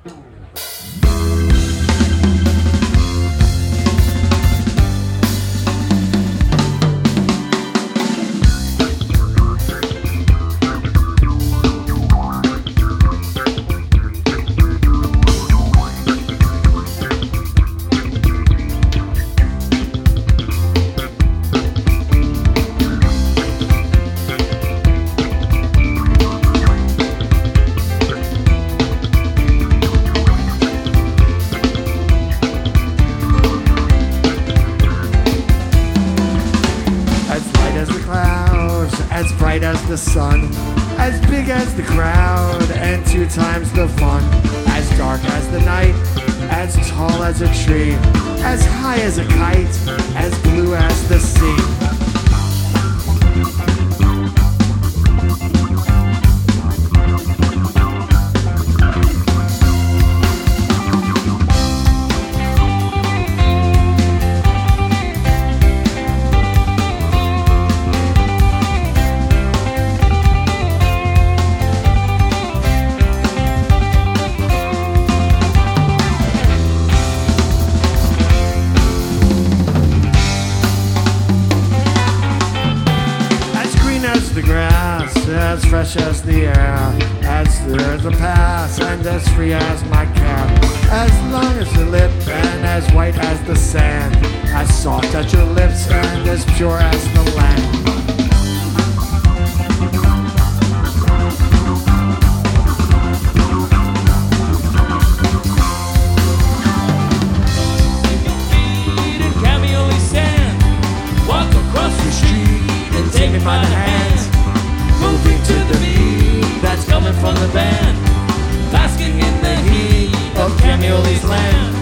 As bright as the sun, as big as the crowd, and 2 times the fun. As dark as the night, as tall as a tree, as high as a kite, as blue as the sea. The grass, as fresh as the air, as clear as the pass, and as free as my cat. As long as the lip, and as white as the sand, as soft as your lips, and as pure as the land. Take me by the hands, moving to the beat that's coming from the band, basking in the heat of Camioli's land.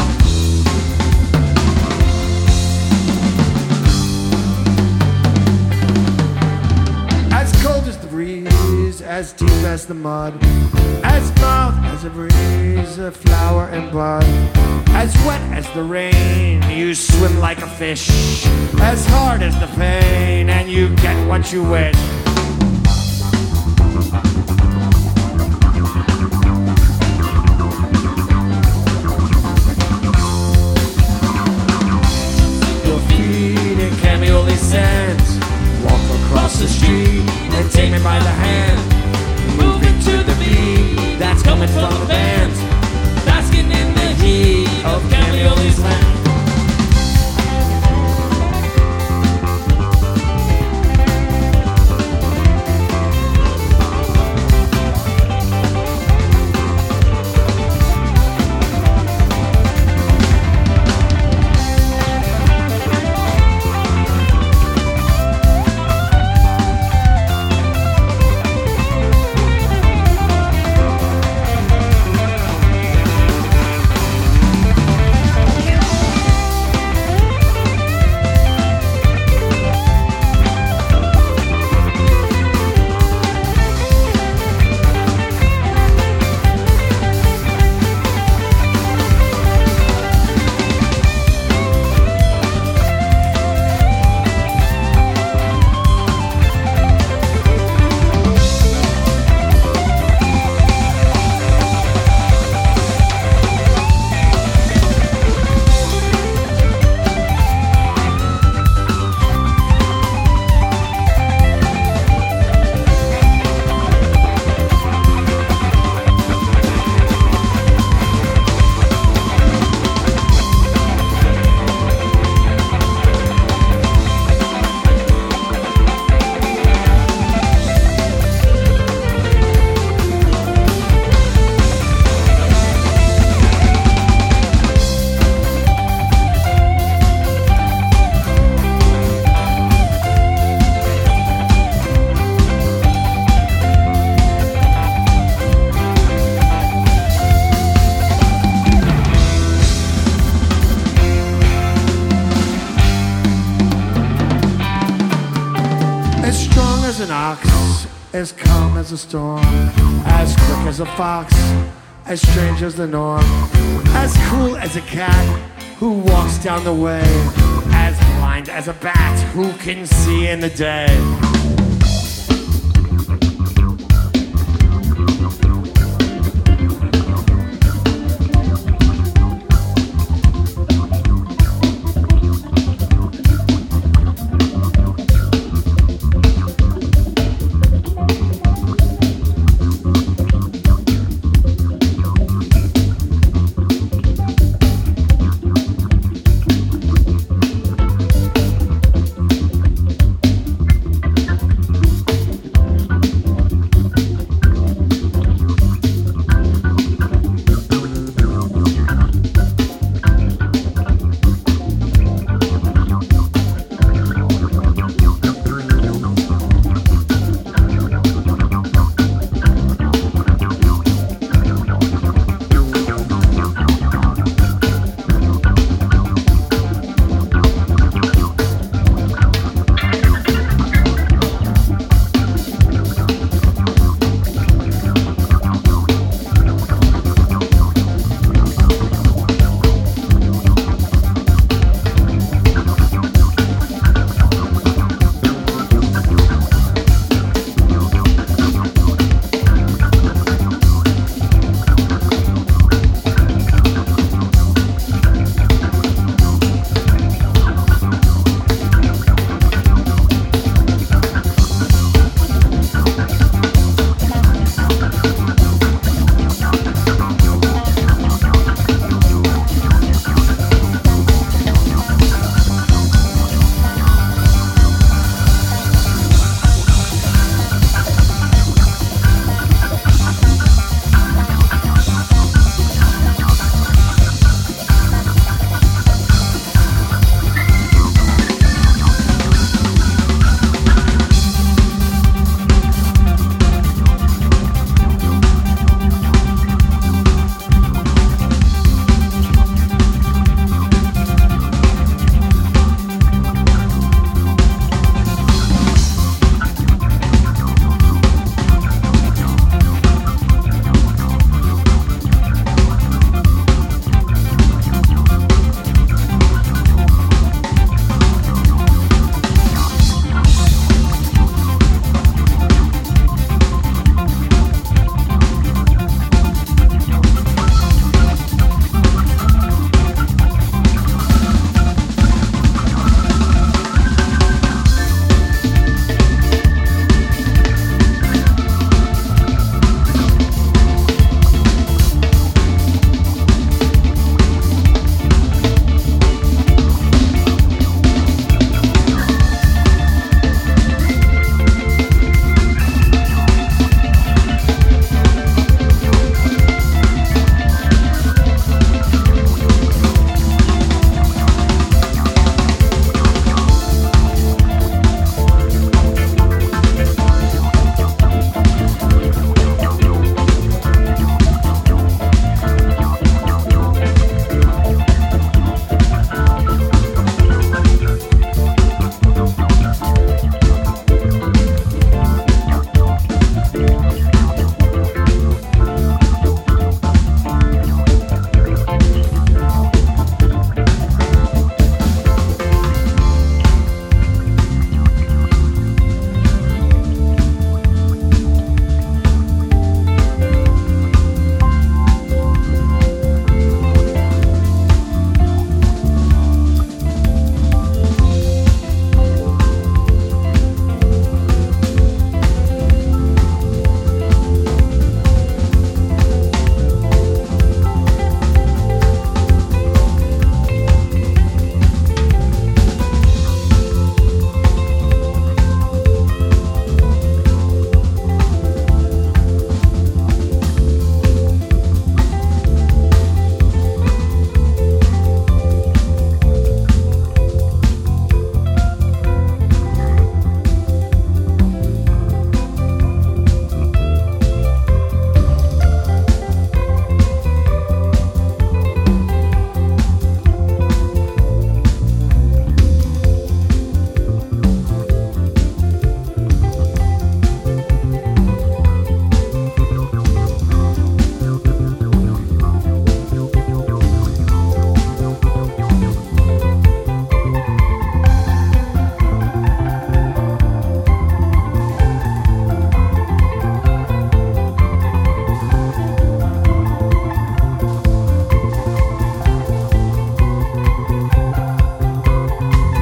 As cold as the breeze, as deep as the mud, as mouth as a breeze, a flower and bud. As wet as the rain, you swim like a fish. As hard as the pain, and you get what you wish. Your feet in Camioli sands, walk across the street and take me by the hand, moving to the beat that's coming from the band, basking in the heat of Camioli's land. An ox, as calm as a storm, as quick as a fox, as strange as the norm, as cool as a cat who walks down the way, as blind as a bat who can see in the day.